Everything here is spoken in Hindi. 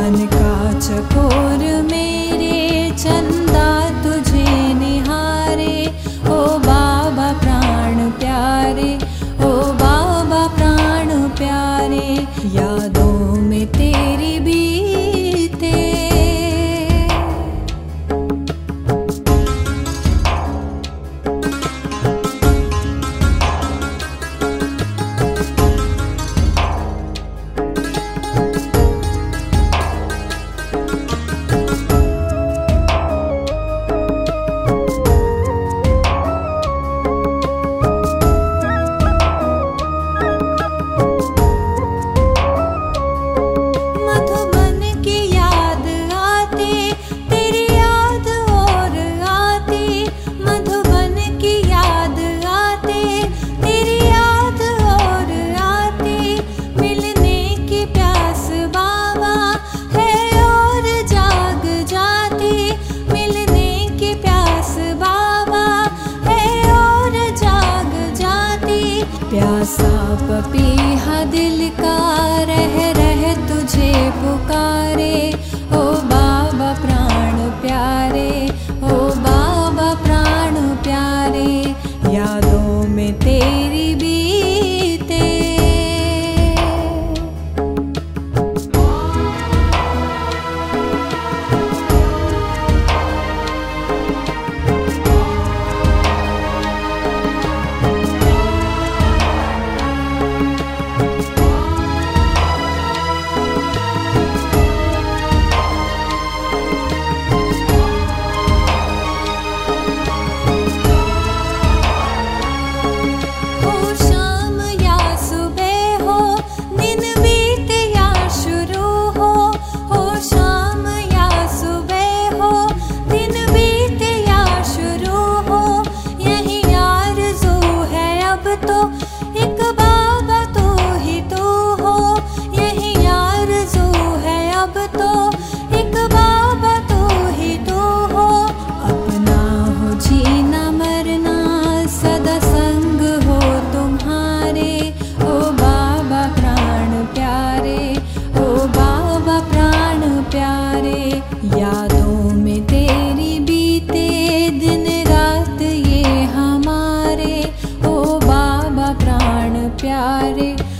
मन का चकोर मेरे चंदा तुझे निहारे। ओ बाबा प्राण प्यारे, ओ बाबा प्राण प्यारे, यादों में तेरी बीते। प्यासा पपीहा दिल का रह रह तुझे पुकारे। ओ बाबा प्राण प्यारे, ओ बाबा प्राण प्यारे, यादों में तेरी बीते। यादों में तेरी बीते दिन रात ये हमारे। ओ बाबा प्राण प्यारे,